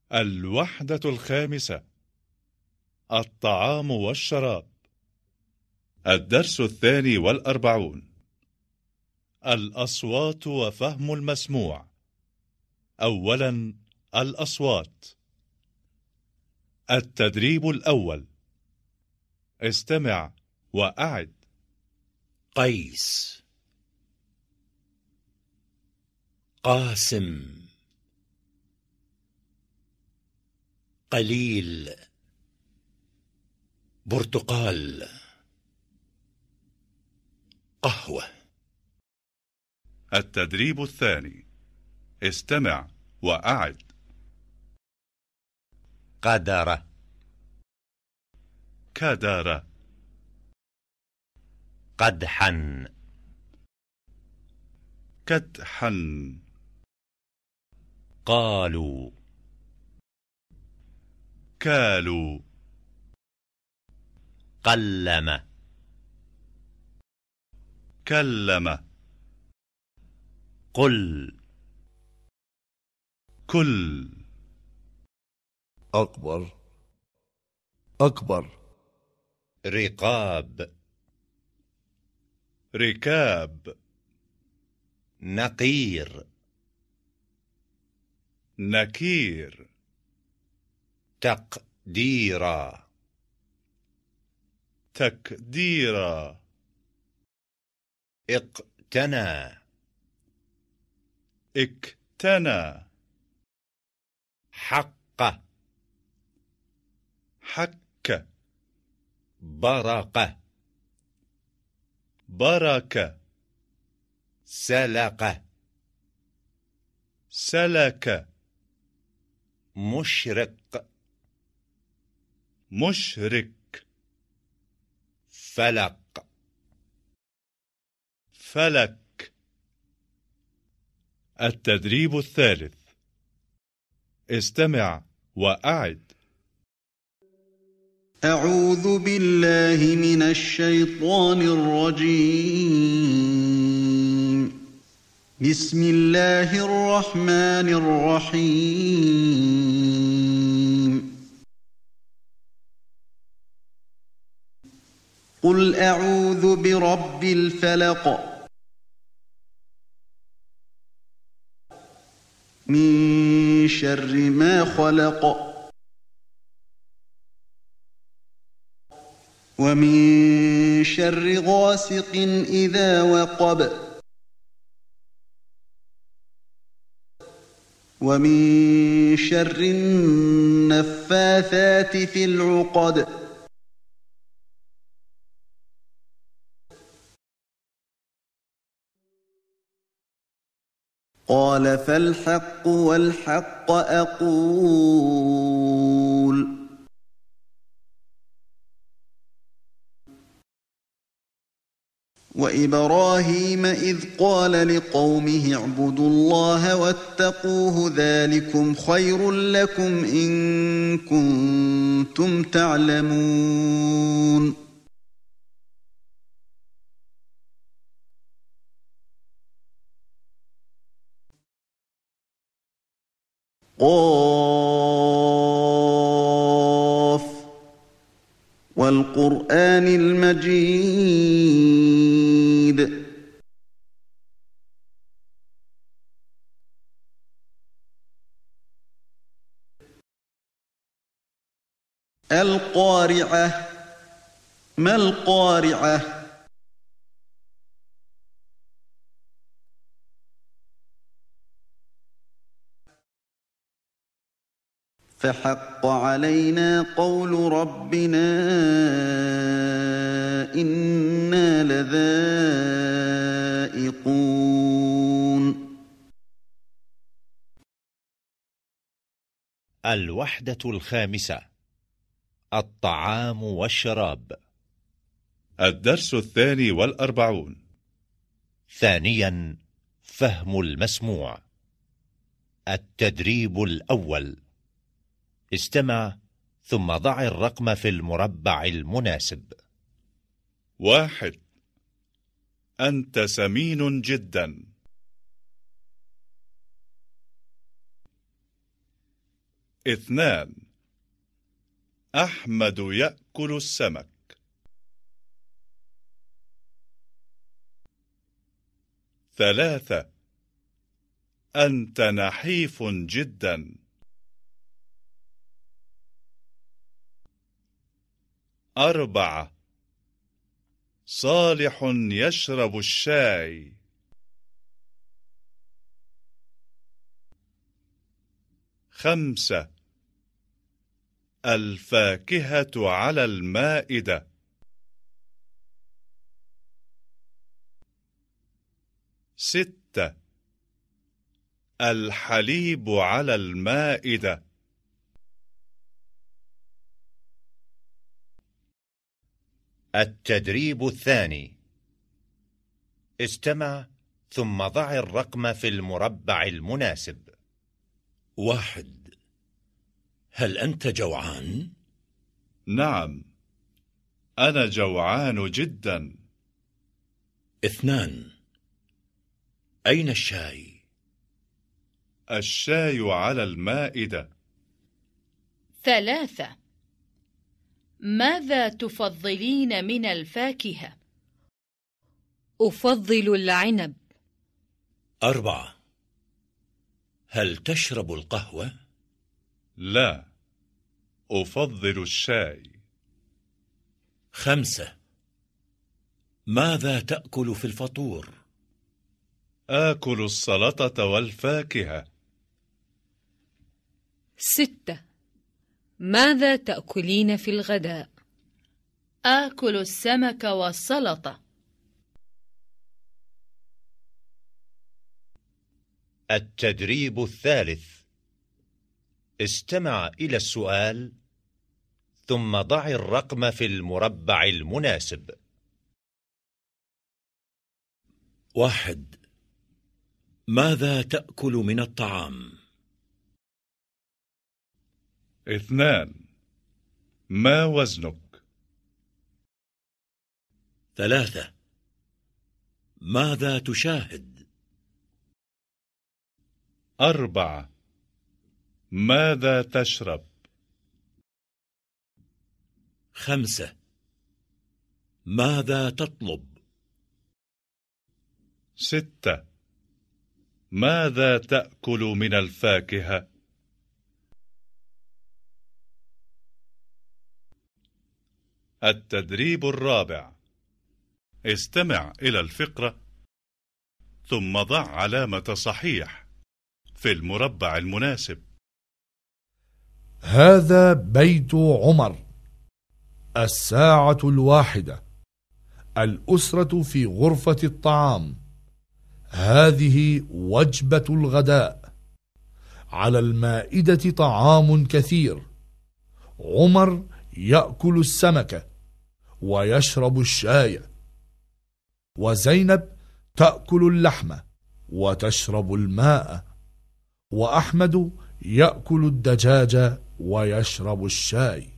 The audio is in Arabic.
الوحدة الخامسة: الطعام والشراب. الدرس 42: الأصوات وفهم المسموع. أولاً، الأصوات. التدريب الأول: استمع وأعد. قيس، قاسم، قليل، برتقال، قهوة. التدريب الثاني: استمع وأعد. قدر، كدر، قدحا، كدحا، قالوا، كالوا، قلم، كلم، قل، كل، أكبر، أكبر، رقاب، ركاب، نقير، نكير، تقديرا، تكديرا، اقتنى، اكتنى، حق، حك، برق، برك، سلق، سلك، مشرق، مشرك، فلق. فلك. التدريب الثالث: استمع وأعد. أعوذ بالله من الشيطان الرجيم. بسم الله الرحمن الرحيم. قل أعوذ برب الفلق من شر ما خلق ومن شر غاسق إذا وقب ومن شر النفاثات في العقد قال فالحق والحق أقول وإبراهيم إذ قال لقومه اعبدوا الله واتقوه ذلكم خير لكم إن كنتم تعلمون قاف والقرآن المجيد القارعة ما القارعة فحق علينا قول ربنا إنا لذائقون. الوحدة الخامسة: الطعام والشراب. الدرس 42: ثانيا، فهم المسموع. التدريب الأول: استمع ثم ضع الرقم في المربع المناسب. 1. أنت سمين جدا. 2. أحمد يأكل السمك. 3. أنت نحيف جدا. 4. صالح يشرب الشاي. 5. الفاكهة على المائدة. 6. الحليب على المائدة. التدريب الثاني. استمع ثم ضع الرقم في المربع المناسب. 1. هل أنت جوعان؟ نعم، أنا جوعان جدا. 2. أين الشاي؟ الشاي على المائدة. 3. ماذا تفضلين من الفاكهة؟ أفضل العنب. 4. هل تشرب القهوة؟ لا، أفضل الشاي. 5. ماذا تأكل في الفطور؟ آكل السلطة والفاكهة. 6. ماذا تأكلين في الغداء؟ آكل السمك والسلطة. التدريب الثالث. استمع إلى السؤال ثم ضع الرقم في المربع المناسب. 1. ماذا تأكل من الطعام؟ 2. ما وزنك؟ 3. ماذا تشاهد؟ 4. ماذا تشرب؟ 5. ماذا تطلب؟ 6. ماذا تأكل من الفاكهة؟ التدريب الرابع. استمع إلى الفقرة ثم ضع علامة صحيح في المربع المناسب. هذا بيت عمر. الساعة 1. الأسرة في غرفة الطعام. هذه وجبة الغداء. على المائدة طعام كثير. عمر يأكل السمك ويشرب الشاي، وزينب تأكل اللحم وتشرب الماء، وأحمد يأكل الدجاج ويشرب الشاي.